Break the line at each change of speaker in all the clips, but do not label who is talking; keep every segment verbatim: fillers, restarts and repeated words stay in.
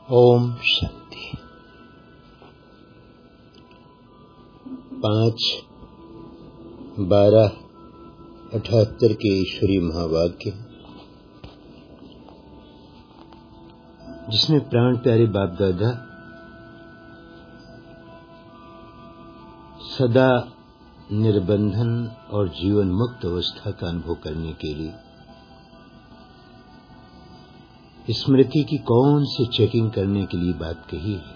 ओम शांति। पांच बारह अठहत्तर के ईश्वरीय महावाक्य, जिसमें प्राण प्यारे बाप दादा सदा निर्बंधन और जीवन मुक्त अवस्था का अनुभव करने के लिए स्मृति की कौन सी चेकिंग करने के लिए बात कही है।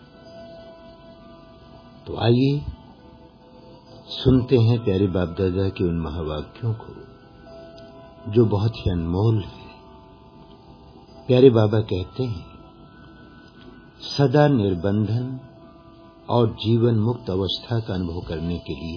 तो आइए सुनते हैं प्यारे बाप दादा के उन महावाक्यों को जो बहुत ही अनमोल है। प्यारे बाबा कहते हैं, सदा निर्बंधन और जीवन मुक्त अवस्था का अनुभव करने के लिए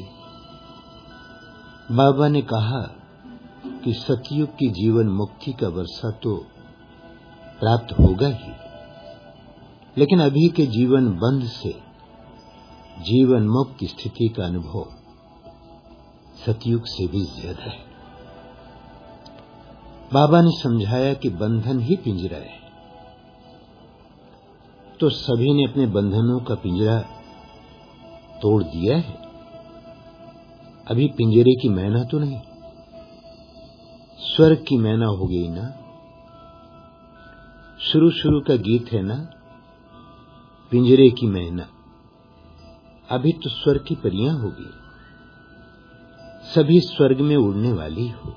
बाबा ने कहा कि सतयुग की जीवन मुक्ति का वर्षा तो प्राप्त होगा ही, लेकिन अभी के जीवन बंध से जीवन मुक्त स्थिति का अनुभव सतयुग से भी ज्यादा है। बाबा ने समझाया कि बंधन ही पिंजरा है, तो सभी ने अपने बंधनों का पिंजरा तोड़ दिया है। अभी पिंजरे की मैना तो नहीं, स्वर्ग की मैना हो गई ना। शुरू शुरू का गीत है ना, पिंजरे की मैना। अभी तो स्वर्ग की परियां होगी, सभी स्वर्ग में उड़ने वाली हो।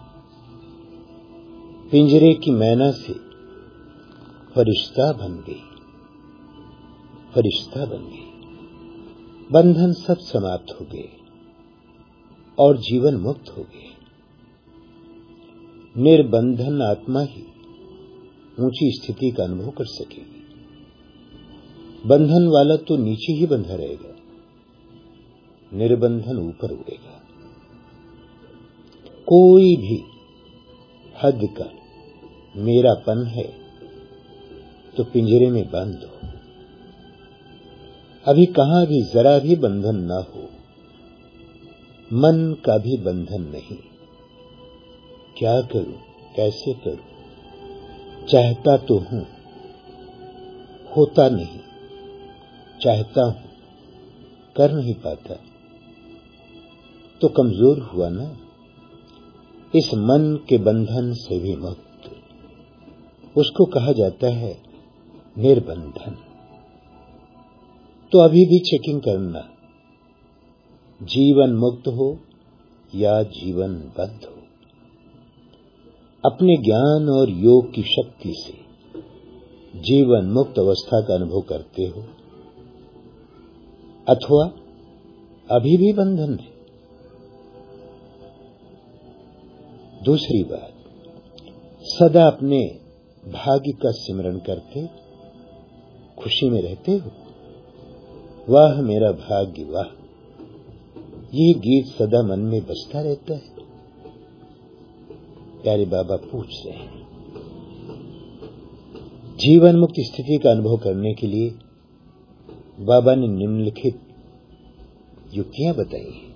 पिंजरे की मैना से फरिश्ता बन गई, फरिश्ता बन गई। बंधन सब समाप्त हो गए और जीवन मुक्त हो गए। निर्बंधन आत्मा ही ऊंची स्थिति का अनुभव कर सकेगी। बंधन वाला तो नीचे ही बंधा रहेगा, निर्बंधन ऊपर उड़ेगा। कोई भी हद का मेरापन है तो पिंजरे में बंद हो। अभी कहां भी जरा भी बंधन ना हो, मन का भी बंधन नहीं। क्या करूं, कैसे करूं, चाहता तो हूं, होता नहीं, चाहता हूं, कर नहीं पाता, तो कमजोर हुआ ना। इस मन के बंधन से भी मुक्त, उसको कहा जाता है निर्बंधन। तो अभी भी चेकिंग करना, जीवन मुक्त हो या जीवन बद्ध हो। अपने ज्ञान और योग की शक्ति से जीवन मुक्त अवस्था का अनुभव करते हो, अथवा अभी भी बंधन है। दूसरी बात, सदा अपने भाग्य का सिमरण करते खुशी में रहते हो। वाह मेरा भाग्य वाह, ये गीत सदा मन में बजता रहता है। प्यारे बाबा पूछ रहे हैं, जीवन मुक्त स्थिति का अनुभव करने के लिए बाबा ने निम्नलिखित युक्तियां बताई हैं।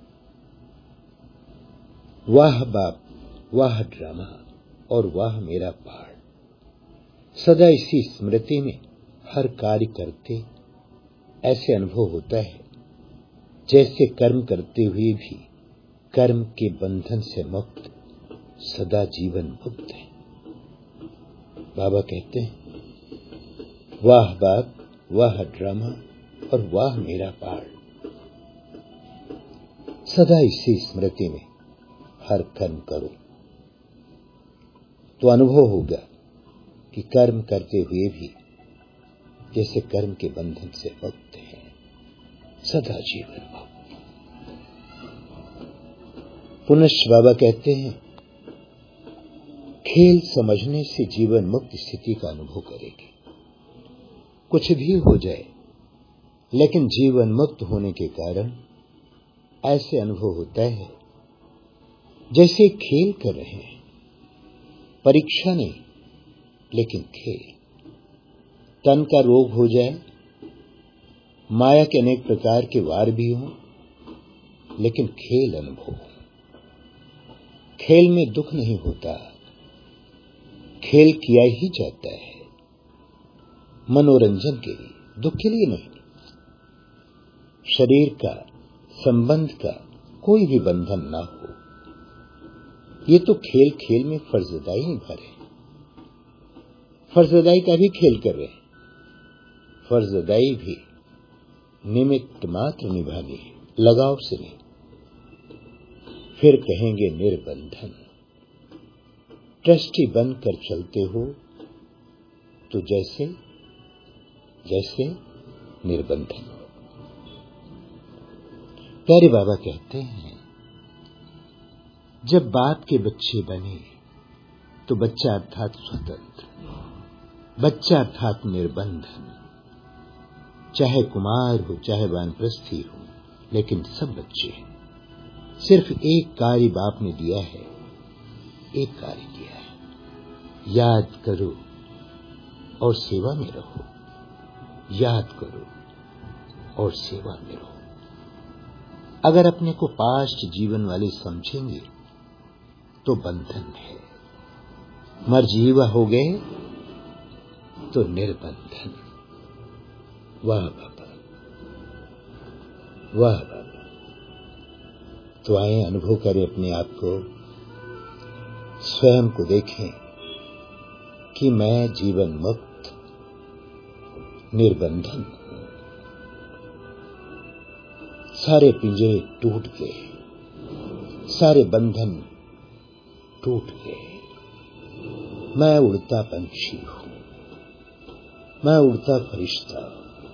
वाह बाप, वाह ड्रामा और वाह मेरा पहाड़। सदा इसी स्मृति में हर कार्य करते ऐसे अनुभव होता है जैसे कर्म करते हुए भी कर्म के बंधन से मुक्त, सदा जीवन मुक्त है। बाबा कहते हैं, वाह बाप, वाह ड्रामा और वाह मेरा पहाड़। सदा इसी स्मृति में हर कर्म करो तो अनुभव होगा कि कर्म करते हुए भी जैसे कर्म के बंधन से मुक्त है, सदा जीवन मुक्त। पुनश्च बाबा कहते हैं, खेल समझने से जीवन मुक्त स्थिति का अनुभव करेगी। कुछ भी हो जाए, लेकिन जीवन मुक्त होने के कारण ऐसे अनुभव होता है जैसे खेल कर रहे हैं। परीक्षा नहीं, लेकिन खेल। तन का रोग हो जाए, माया के अनेक प्रकार के वार भी हों, लेकिन खेल अनुभव। खेल में दुख नहीं होता, खेल किया ही जाता है। मनोरंजन के लिए, दुख के लिए नहीं। शरीर का, संबंध का कोई भी बंधन ना हो। ये तो खेल खेल में फर्जदाई निभा रहे हैं, फर्जदाई का भी खेल कर रहे हैं। फर्जदाई भी निमित्त मात्र निभानी है, लगाव से नहीं। फिर कहेंगे निर्बंधन। ट्रस्टी बनकर चलते हो तो जैसे जैसे निर्बंधन। प्यारे बाबा कहते हैं, जब बाप के बच्चे बने तो बच्चा अर्थात स्वतंत्र, बच्चा अर्थात निर्बंधन। चाहे कुमार हो, चाहे वानप्रस्थी हो, लेकिन सब बच्चे हैं। सिर्फ एक कार्य बाप ने दिया है, एक कार्य दिया है, याद करो और सेवा में रहो, याद करो और सेवा में रहो। अगर अपने को पास्ट जीवन वाले समझेंगे तो बंधन है, मरजीवा हो गए तो निर्बंधन। वाह बाबा, वाह बाबा। तो आए अनुभव करें अपने आप को, स्वयं को देखें कि मैं जीवन मुक्त निर्बंधन। सारे पिंजरे टूट गए, सारे बंधन टूट गए। मैं उड़ता पंछी हूं, मैं उड़ता फरिश्ता।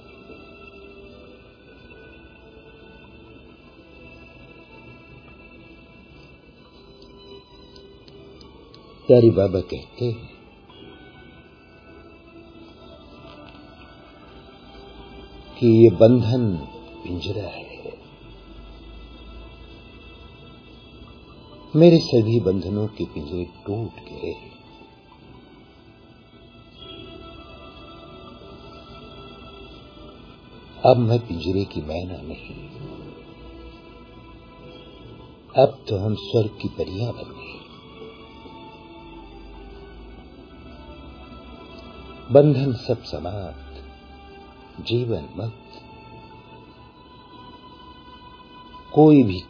प्यारी बाबा कहते हैं, कि ये बंधन पिंजरा है। मेरे सभी बंधनों के पिंजरे टूट गए। अब मैं पिंजरे की मैना नहीं, अब तो हम स्वर्ग की परियां बन गए। बंधन सब समाप्त, जीवन मुक्त। कोई भी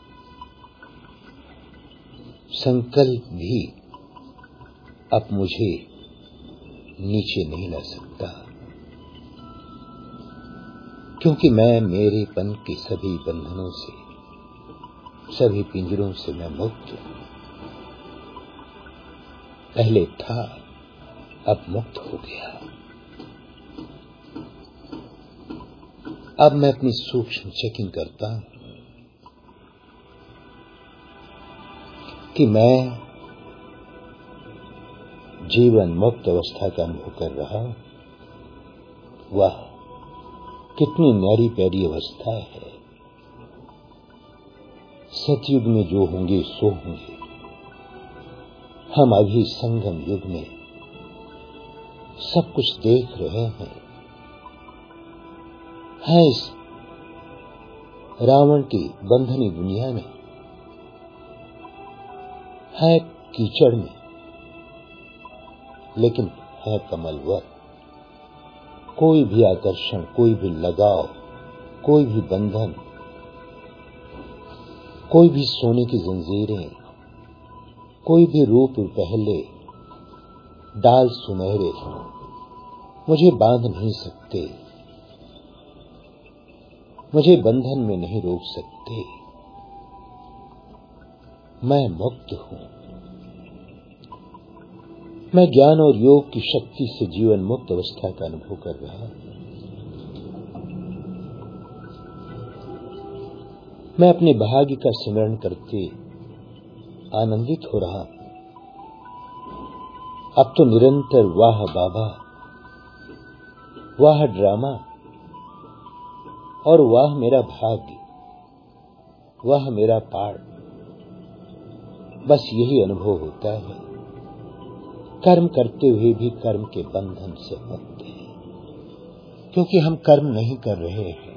संकल्प भी अब मुझे नीचे नहीं ला सकता, क्योंकि मैं मेरेपन के सभी बंधनों से, सभी पिंजरों से मैं मुक्त हूं। पहले था, अब मुक्त हो गया। अब मैं अपनी सूक्ष्म चेकिंग करता हूं कि मैं जीवन मुक्त अवस्था का अनुभव कर रहा हूं। वाह, कितनी न्यारी प्यारी अवस्था है। सतयुग में जो होंगे सो होंगे। हम अभी संगम युग में सब कुछ देख रहे हैं। है इस रावण की बंधनी दुनिया में, है कीचड़ में, लेकिन है कमलवर। कोई भी आकर्षण, कोई भी लगाव, कोई भी बंधन, कोई भी सोने की जंजीरें, कोई भी रूप पहले, डाल सुनहरे मुझे बांध नहीं सकते, मुझे बंधन में नहीं रोक सकते। मैं मुक्त हूं। मैं ज्ञान और योग की शक्ति से जीवन मुक्त अवस्था का अनुभव कर रहा हूं। मैं अपने भाग्य का स्मरण करके आनंदित हो रहा हूं। अब तो निरंतर वाह बाबा, वाह ड्रामा और वाह मेरा भाग्य, वाह मेरा पाठ, बस यही अनुभव होता है। कर्म करते हुए भी कर्म के बंधन से मुक्त है, क्योंकि हम कर्म नहीं कर रहे हैं।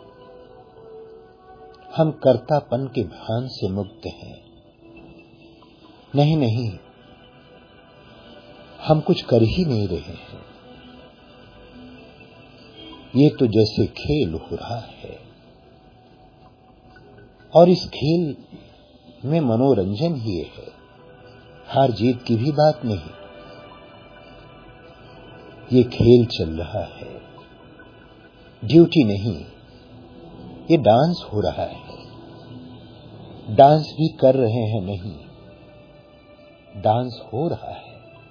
हम कर्तापन के भान से मुक्त हैं। नहीं नहीं, हम कुछ कर ही नहीं रहे हैं। ये तो जैसे खेल हो रहा है, और इस खेल में मनोरंजन ही है, हार जीत की भी बात नहीं। ये खेल चल रहा है, ड्यूटी नहीं, ये डांस हो रहा है। डांस भी कर रहे हैं नहीं, डांस हो रहा है।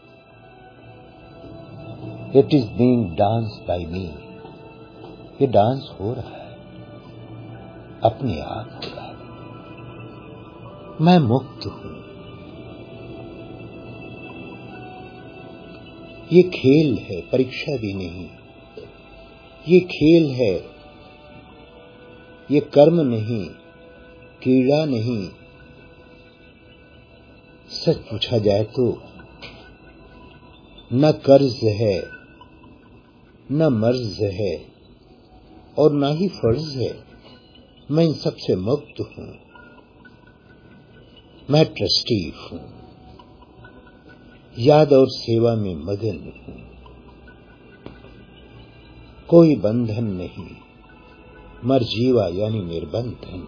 It is being dance by me. ये डांस हो रहा है, अपने आप हो रहा है। मैं मुक्त हूं। ये खेल है, परीक्षा भी नहीं। ये खेल है, ये कर्म नहीं, क्रीड़ा नहीं। सच पूछा जाए तो न कर्ज है, न मर्ज है, और ना ही फर्ज है। मैं इन सबसे मुक्त हूं। मैं ट्रस्टी हूं, याद और सेवा में मगन हूं। कोई बंधन नहीं, मरजीवा यानी निर्बंधन।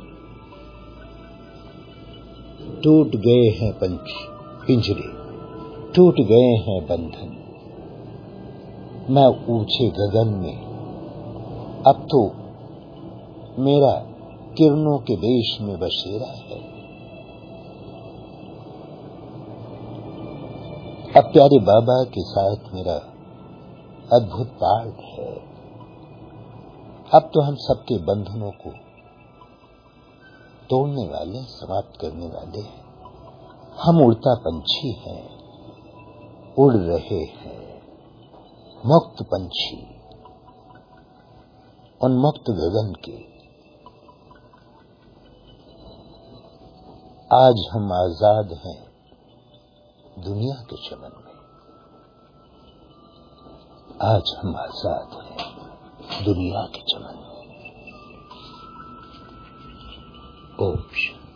टूट गए हैं पंच पिंजरे, टूट गए हैं बंधन। मैं ऊंचे गगन में, अब तो मेरा किरणों के देश में बसेरा है। अब प्यारे बाबा के साथ मेरा अद्भुत पाठ है। अब तो हम सबके बंधनों को तोड़ने वाले, समाप्त करने वाले हैं। हम उड़ता पंछी हैं, उड़ रहे हैं, मुक्त पंछी, उन्मुक्त गगन के। आज हम आजाद हैं दुनिया के चमन में। आज हम आजाद हैं दुनिया के चमन में। ओम शांति।